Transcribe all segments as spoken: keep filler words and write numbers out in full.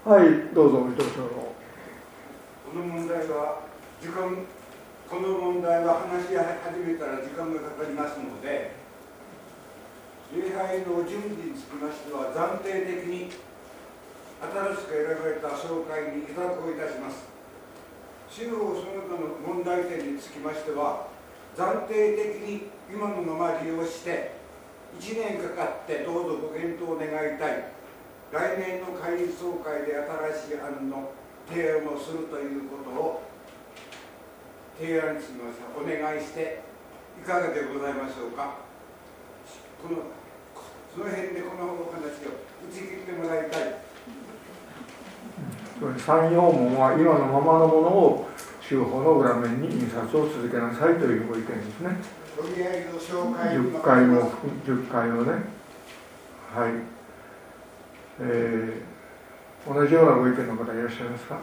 はい、どうぞ、伊藤長老。 この問題は時間、この問題は話し始めたら時間がかかりますので、礼拝の準備につきましては、暫定的に新しく選ばれた総会に委託をいたします。司法その他の問題点につきましては、暫定的に今のまま利用して、いちねんかかってどうぞご検討願いたい。来年の会議総会で新しい案の提案をするということを提案しました。お願いしていかがでございましょうか。このその辺でこのお話を打ち切ってもらいたい。 さん、よん問は今のままのものを州法の裏面に印刷を続けなさいというご意見ですね。 とりあえず紹介じゅっかいもじゅっかいをね、はい、えー、同じようなご意見の方いらっしゃいますか。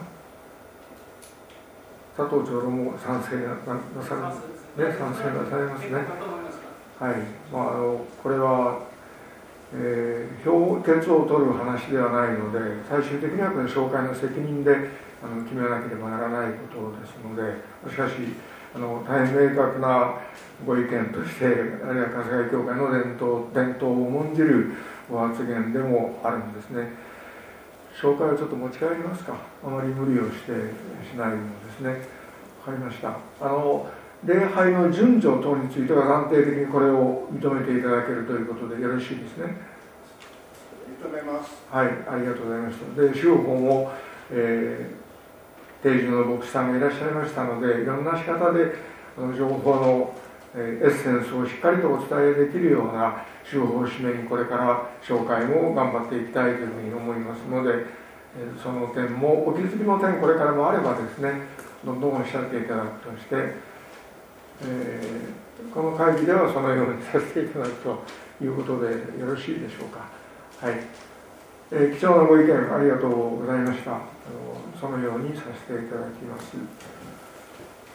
佐藤長老も賛成なされますね、賛成なされますね。はい、まあ、あのこれは、えー、表決を取る話ではないので、最終的にはこれ紹介の責任であの決めなければならないことですので、しかしあの大変明確なご意見として、あるいは春日井教会の伝統伝統を重んじるご発言でもあるんですね。紹介をちょっと持ち帰りますか。あまり無理をしてしないようですね。わかりました。あの礼拝の順序等については暫定的にこれを認めていただけるということでよろしいですね。 認めます。 はい、ありがとうございました。で、司法も、えー、定住の牧師さんがいらっしゃいましたので、いろんな仕方であの情報の、えー、エッセンスをしっかりとお伝えできるような司法を締めにこれから紹介も頑張っていきたいというふうに思いますので、えー、その点もお気づきの点これからもあればですね、どんどんおっしゃっていただくとして、えー、この会議ではそのようにさせていただくということでよろしいでしょうか。はい、えー、貴重なご意見ありがとうございました。あのそのようにさせていただきます。